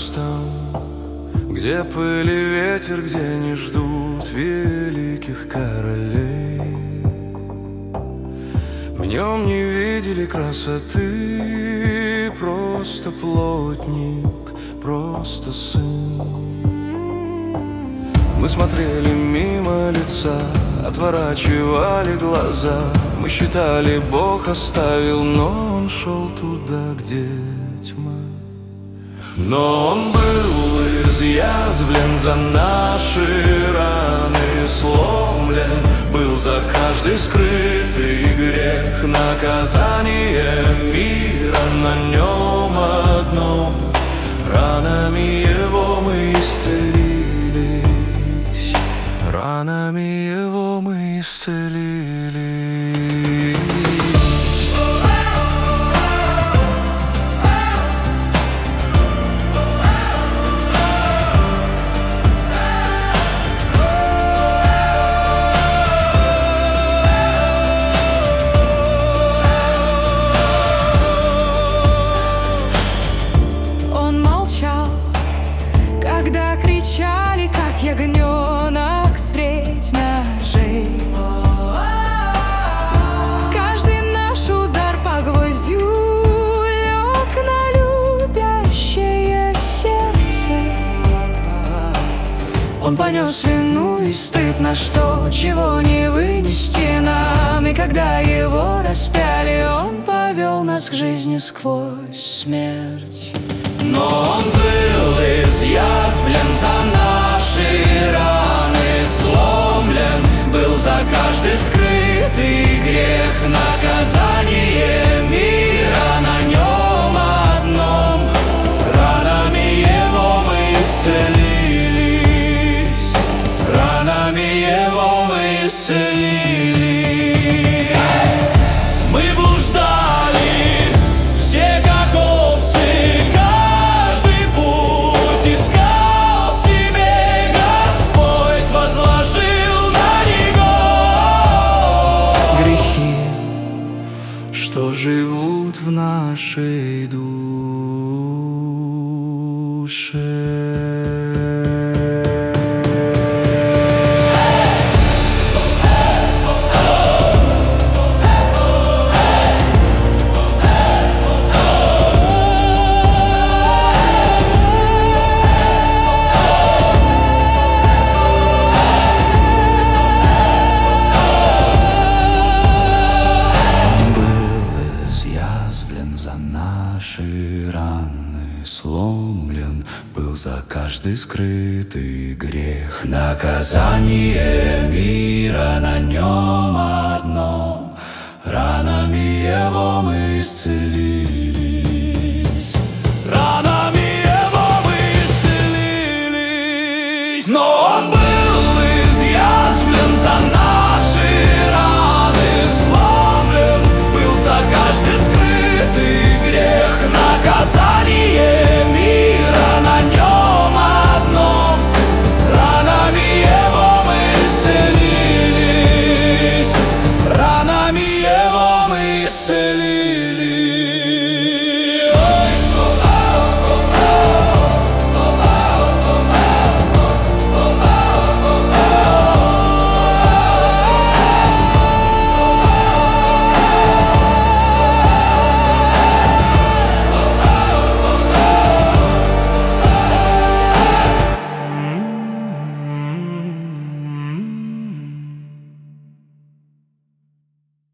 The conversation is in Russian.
пустом, где пыль и ветер, где не ждут великих королей. В нем не видели красоты, просто плотник, просто сын. Мы смотрели мимо лица, отворачивали глаза. Мы считали, Бог оставил, но Он шел туда, где тьма. Но Он был изъязвлен за наши раны, сломлен был за каждый скрытый грех. Наказание мира на Нем одном, ранами Его мы исцелились, ранами Его мы исцелились. Когда кричали, как ягненок, средь ножей. Каждый наш удар по гвоздю лег на любящее сердце. Он понес вину и стыд на что, чего не вынести нам. И когда Его распяли, Он повел нас к жизни сквозь смерть. Но Он был изъязвлен за наши раны, сломлен был за каждый скрытый грех. Наказание мира на Нем одном, ранами Его мы исцелились, ранами Его мы исцелились. Мы блуждали все как овцы, каждый путь искал себе, Господь возложил на Него грехи, что живут в нашей душе. За наши раны сломлен был за каждый скрытый грех. Наказание мира на Нем одном, ранами Его мы исцелились, ранами Его мы исцелились. Но Он был изъязвлен за наши раны, сломлен был за каждый скрытый грех. Наказание мира на Нем одном, ранами Его мы исцелились, ранами Его мы исцелились.